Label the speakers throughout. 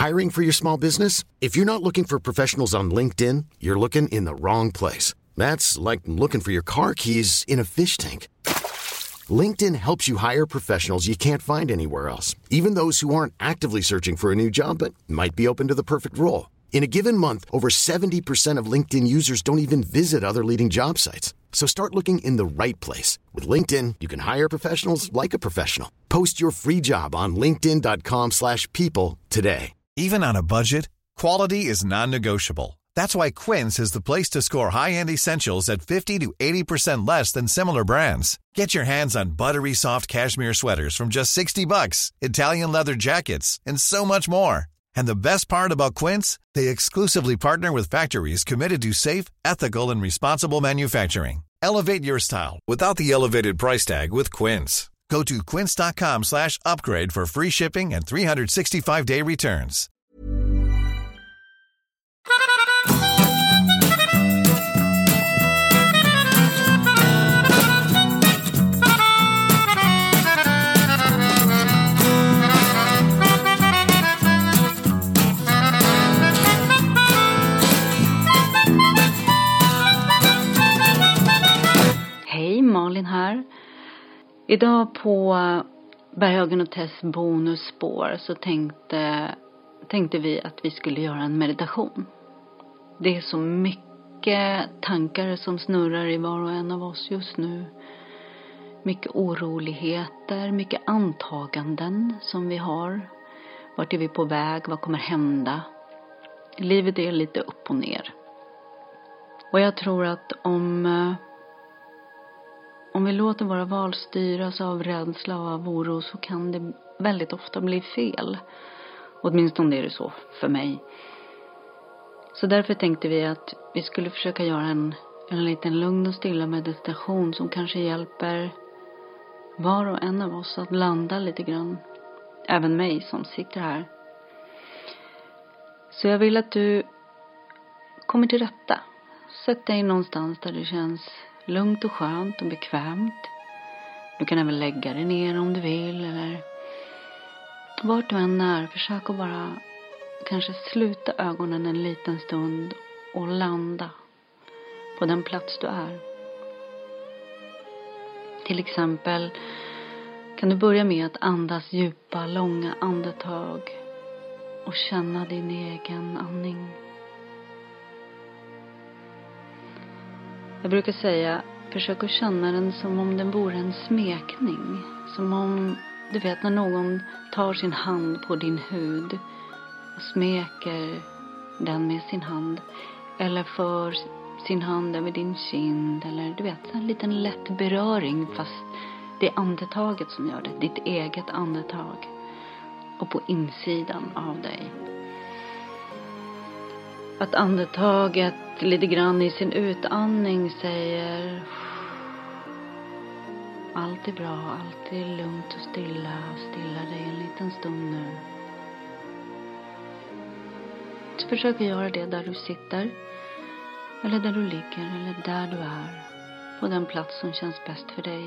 Speaker 1: Hiring for your small business? If you're not looking for professionals on LinkedIn, you're looking in the wrong place. That's like looking for your car keys in a fish tank. LinkedIn helps you hire professionals you can't find anywhere else, even those who aren't actively searching for a new job but might be open to the perfect role. In a given month, over 70% of LinkedIn users don't even visit other leading job sites. So start looking in the right place. With LinkedIn, you can hire professionals like a professional. Post your free job on linkedin.com/people today.
Speaker 2: Even on a budget, quality is non-negotiable. That's why Quince is the place to score high-end essentials at 50 to 80% less than similar brands. Get your hands on buttery soft cashmere sweaters from just $60, Italian leather jackets, and so much more. And the best part about Quince, they exclusively partner with factories committed to safe, ethical, and responsible manufacturing. Elevate your style without the elevated price tag with Quince. Go to quince.com/upgrade for free shipping and 365-day returns.
Speaker 3: Hej, Malin här. Idag på Berghagen och Tess bonusspår så tänkte vi att vi skulle göra en meditation. Det är så mycket tankar som snurrar i var och en av oss just nu. Mycket oroligheter, mycket antaganden som vi har. Vart är vi på väg? Vad kommer hända? Livet är lite upp och ner. Och jag tror att om vi låter våra val styras av rädsla och av oro så kan det väldigt ofta bli fel. Åtminstone är det så för mig. Så därför tänkte vi att vi skulle försöka göra en liten lugn och stilla meditation som kanske hjälper var och en av oss att landa lite grann. Även mig som sitter här. Så jag vill att du kommer till rätta. Sätt dig någonstans där det känns lugnt och skönt och bekvämt. Du kan även lägga dig ner om du vill. Eller vart du än är. Försök att bara kanske sluta ögonen en liten stund. Och landa på den plats du är. Till exempel kan du börja med att andas djupa, långa andetag. Och känna din egen andning. Jag brukar säga, försök att känna den som om den vore en smekning. Som om, du vet, när någon tar sin hand på din hud och smeker den med sin hand. Eller för sin hand över din kind. Eller du vet, en liten lätt beröring fast det är andetaget som gör det. Ditt eget andetag. Och på insidan av dig. Att andetaget lite grann i sin utandning säger allt är bra, allt är lugnt och stilla. Stilla dig en liten stund nu. Så försök att göra det där du sitter. Eller där du ligger, eller där du är. På den plats som känns bäst för dig.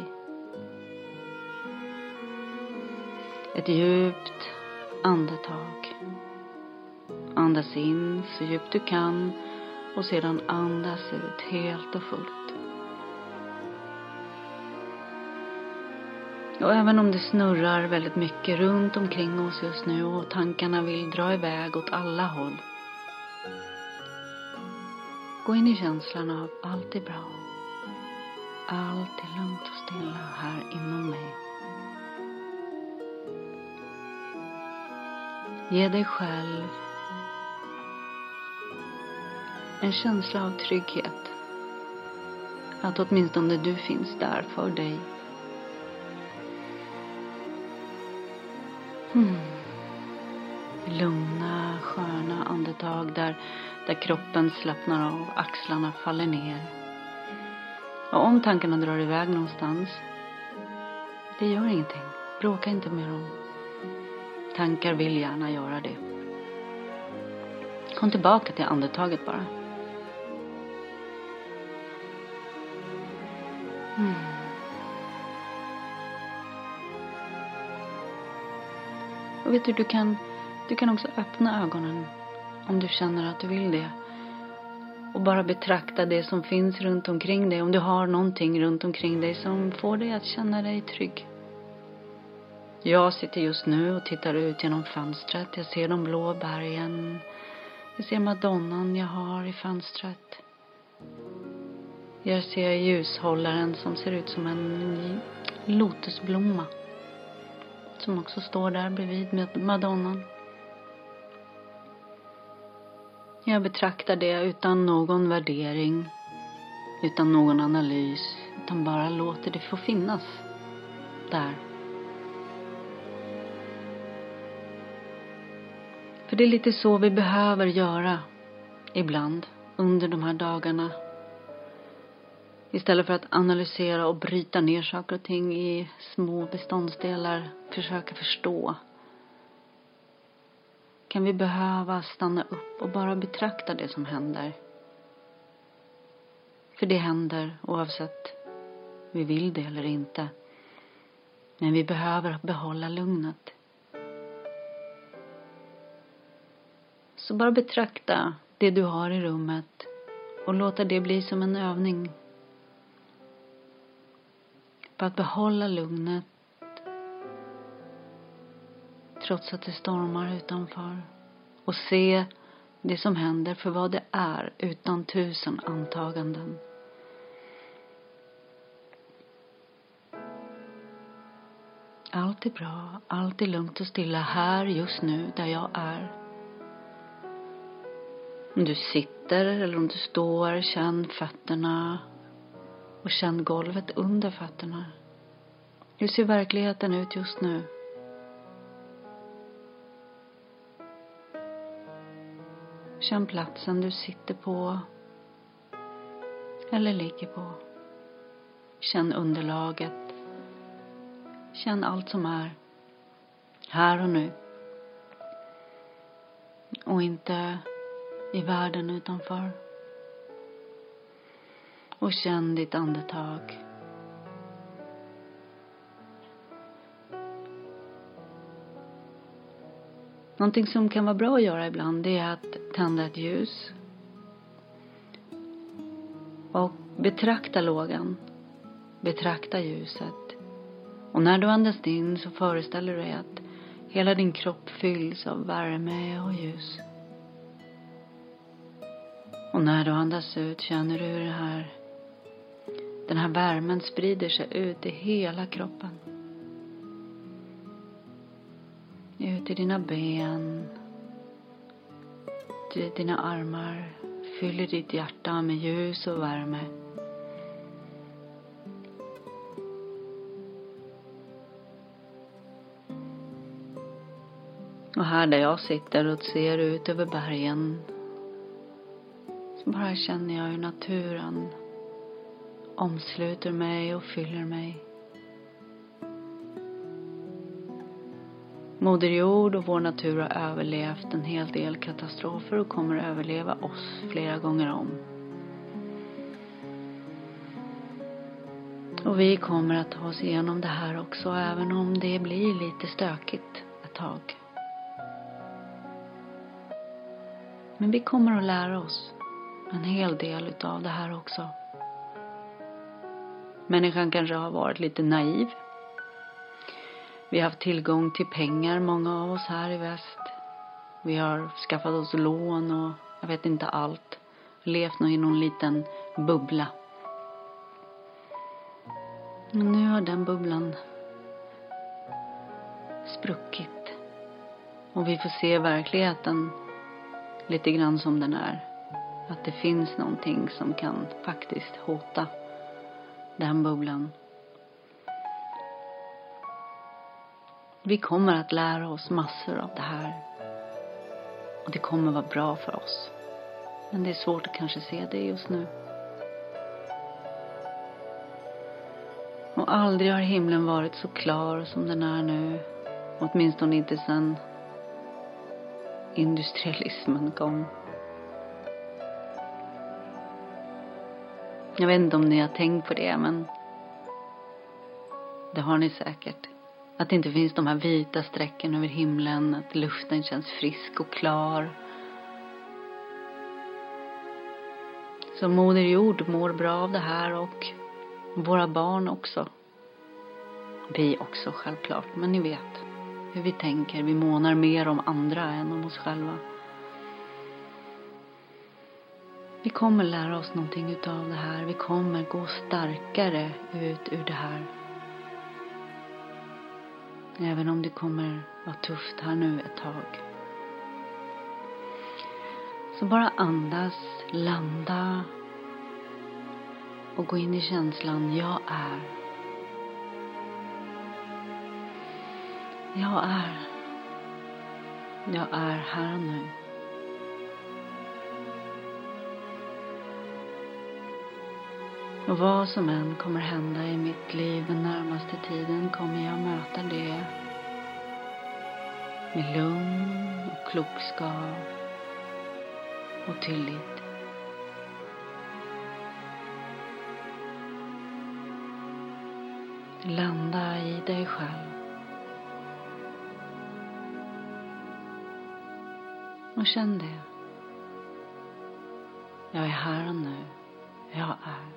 Speaker 3: Ett djupt andetag. Andas in så djupt du kan och sedan andas ut helt och fullt. Och även om det snurrar väldigt mycket runt omkring oss just nu och tankarna vill dra iväg åt alla håll. Gå in i känslan av allt är bra. Allt är lugnt och stilla här inom mig. Ge dig själv en känsla av trygghet. Att åtminstone du finns där för dig. Lugna, sköna andetag där kroppen slappnar av, axlarna faller ner. Och om tankarna drar iväg någonstans, det gör ingenting. Bråka inte med dem. Tankar vill gärna göra det. Kom tillbaka till andetaget bara. Och vet du kan Du kan också öppna ögonen om du känner att du vill det. Och bara betrakta det som finns runt omkring dig. Om du har någonting runt omkring dig som får dig att känna dig trygg. Jag sitter just nu och tittar ut genom fönstret. Jag ser de blå bergen. Jag ser madonnan jag har i fönstret. Jag ser ljushållaren som ser ut som en lotusblomma. Som också står där bredvid med madonnan. Jag betraktar det utan någon värdering. Utan någon analys. Utan bara låter det få finnas där. För det är lite så vi behöver göra ibland under de här dagarna. Istället för att analysera och bryta ner saker och ting i små beståndsdelar. Försöka förstå. Kan vi behöva stanna upp och bara betrakta det som händer. För det händer oavsett vi vill det eller inte. Men vi behöver behålla lugnet. Så bara betrakta det du har i rummet och låta det bli som en övning. För att behålla lugnet trots att det stormar utanför. Och se det som händer för vad det är utan 1000 antaganden. Allt är bra, allt är lugnt och stilla här just nu där jag är. Om du sitter eller om du står, känn fötterna och känn golvet under fötterna. Hur ser verkligheten ut just nu? Känn platsen du sitter på eller ligger på. Känn underlaget. Känn allt som är här och nu. Och inte i världen utanför. Och känn ditt andetag. Någonting som kan vara bra att göra ibland, det är att tända ett ljus. Och betrakta lågan. Betrakta ljuset. Och när du andas in så föreställer du dig att hela din kropp fylls av värme och ljus. Och när du andas ut känner du hur den här värmen sprider sig ut i hela kroppen. Ut i dina ben. Till dina armar. Fyller ditt hjärta med ljus och värme. Och här där jag sitter och ser ut över bergen. Så bara känner jag hur naturen omsluter mig och fyller mig. Moder Jord och vår natur har överlevt en hel del katastrofer och kommer att överleva oss flera gånger om. Och vi kommer att ta oss igenom det här också, även om det blir lite stökigt ett tag. Men vi kommer att lära oss en hel del utav det här också. Människan kanske har varit lite naiv. Vi har haft tillgång till pengar, många av oss här i väst. Vi har skaffat oss lån och jag vet inte allt. Levt nog i någon liten bubbla. Men nu har den bubblan spruckit. Och vi får se verkligheten lite grann som den är. Att det finns någonting som kan faktiskt hota den bubblan. Vi kommer att lära oss massor av det här. Och det kommer vara bra för oss. Men det är svårt att kanske se det just nu. Och aldrig har himlen varit så klar som den är nu. Åtminstone inte sedan industrialismen kom. Jag vet inte om ni har tänkt på det, men det har ni säkert. Att det inte finns de här vita strecken över himlen. Att luften känns frisk och klar. Så Moder Jord mår bra av det här och våra barn också. Vi också självklart, men ni vet hur vi tänker. Vi månar mer om andra än om oss själva. Vi kommer lära oss någonting utav det här. Vi kommer gå starkare ut ur det här. Även om det kommer vara tufft här nu ett tag. Så bara andas, landa och gå in i känslan jag är. Jag är. Jag är här och nu. Och vad som än kommer hända i mitt liv den närmaste tiden kommer jag möta det med lugn och klokskap och tillit. Landa i dig själv. Och känn det. Jag är här och nu. Jag är.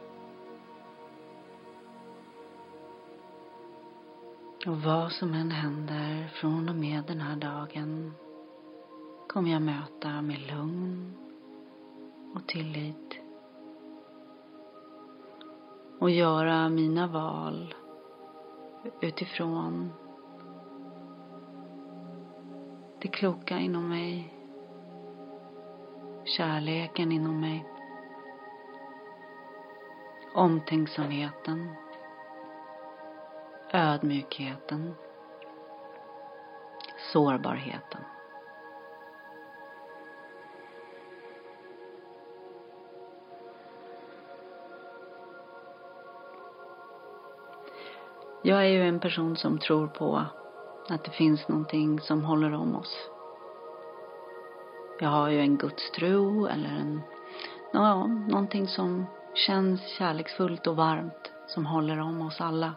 Speaker 3: Och vad som än händer från och med den här dagen kommer jag möta med lugn och tillit. Och göra mina val utifrån det kloka inom mig. Kärleken inom mig. Omtänksamheten. Ödmjukheten. Sårbarheten. Jag är ju en person som tror på att det finns någonting som håller om oss. Jag har ju en gudstro eller någonting som känns kärleksfullt och varmt som håller om oss alla.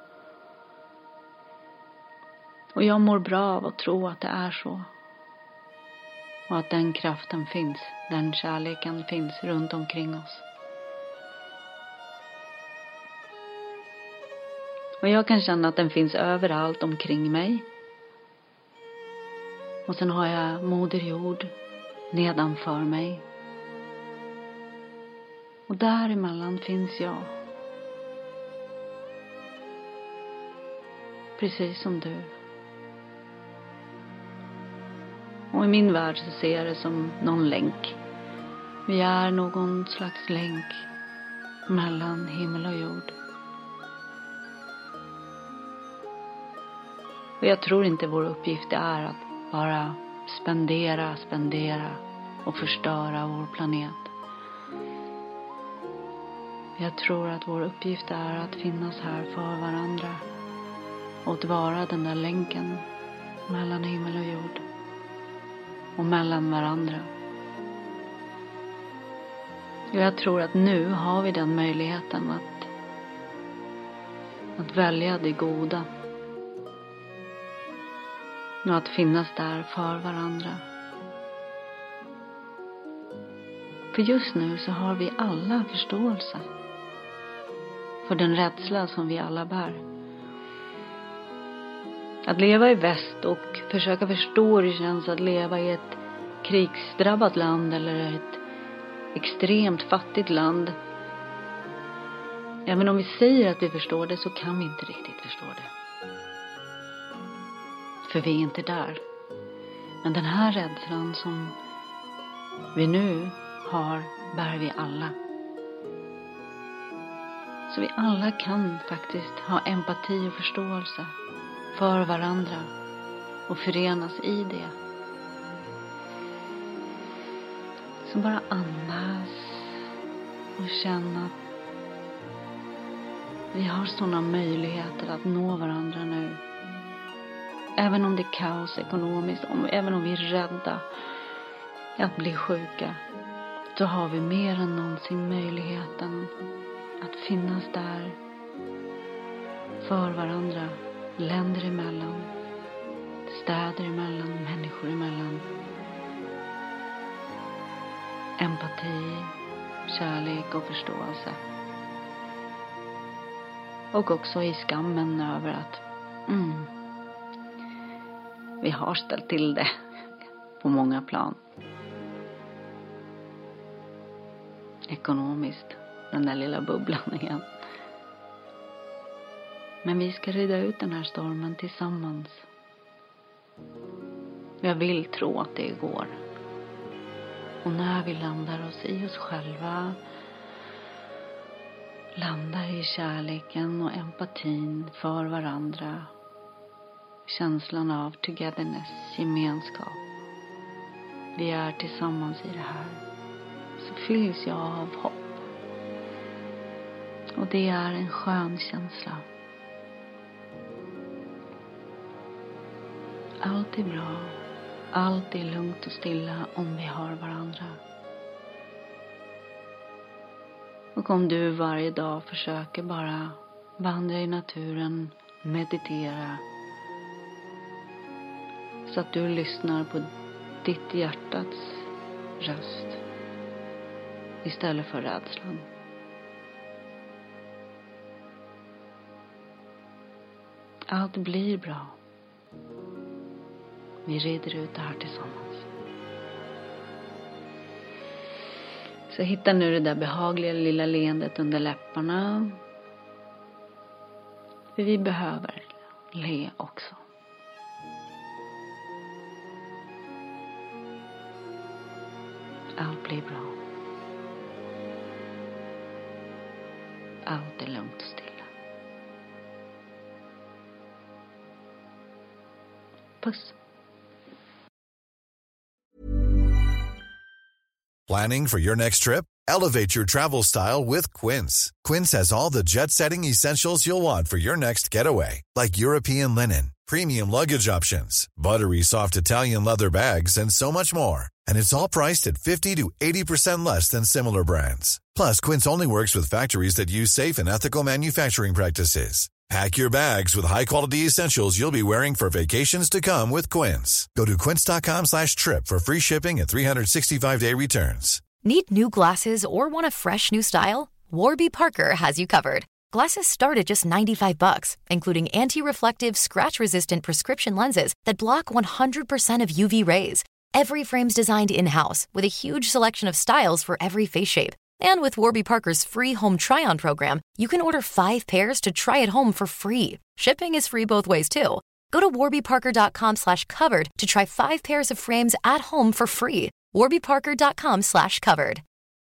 Speaker 3: Och jag mår bra av att tro att det är så. Och att den kraften finns, den kärleken finns runt omkring oss. Och jag kan känna att den finns överallt omkring mig. Och sen har jag Moder Jord nedanför mig. Och däremellan finns jag. Precis som du. Och i min värld så ser jag det som någon länk. Vi är någon slags länk mellan himmel och jord. Och jag tror inte vår uppgift är att bara spendera och förstöra vår planet. Jag tror att vår uppgift är att finnas här för varandra. Och att vara den där länken mellan himmel och jord. Och mellan varandra. Och jag tror att nu har vi den möjligheten att välja det goda. Och att finnas där för varandra. För just nu så har vi alla förståelse för den rädsla som vi alla bär. Att leva i väst och försöka förstå hur det känns att leva i ett krigsdrabbat land eller ett extremt fattigt land. Även om vi säger att vi förstår det så kan vi inte riktigt förstå det. För vi är inte där. Men den här rädslan som vi nu har bär vi alla. Så vi alla kan faktiskt ha empati och förståelse för varandra och förenas i det. Så bara andas och känna att vi har sådana möjligheter att nå varandra nu. Även om det är kaos ekonomiskt, även om vi är rädda att bli sjuka, så har vi mer än någonsin möjligheten att finnas där för varandra länder emellan, städer emellan, människor emellan. Empati, kärlek och förståelse. Och också i skammen över att vi har ställt till det på många plan. Ekonomiskt, den där lilla bubblan igen. Men vi ska rida ut den här stormen tillsammans. Jag vill tro att det går. Och när vi landar oss i oss själva, landar i kärleken och empatin för varandra, känslan av togetherness, gemenskap. Vi är tillsammans i det här. Så fylls jag av hopp. Och det är en skön känsla. Allt är bra. Allt är lugnt och stilla om vi har varandra. Och om du varje dag försöker bara vandra i naturen, meditera, så att du lyssnar på ditt hjärtats röst istället för rädslan. Allt blir bra. Vi rider ut det här tillsammans. Så hitta nu det där behagliga lilla leendet under läpparna. För vi behöver le också. Allt blir bra. Allt är lugnt och stilla. Puss.
Speaker 2: Planning for your next trip? Elevate your travel style with Quince. Quince has all the jet-setting essentials you'll want for your next getaway, like European linen, premium luggage options, buttery soft Italian leather bags, and so much more. And it's all priced at 50 to 80% less than similar brands. Plus, Quince only works with factories that use safe and ethical manufacturing practices. Pack your bags with high-quality essentials you'll be wearing for vacations to come with Quince. Go to quince.com/trip for free shipping and 365-day returns.
Speaker 4: Need new glasses or want a fresh new style? Warby Parker has you covered. Glasses start at just $95, including anti-reflective, scratch-resistant prescription lenses that block 100% of UV rays. Every frame's designed in-house with a huge selection of styles for every face shape. And with Warby Parker's free home try-on program, you can order 5 pairs to try at home for free. Shipping is free both ways, too. Go to warbyparker.com/covered to try 5 pairs of frames at home for free. warbyparker.com/covered.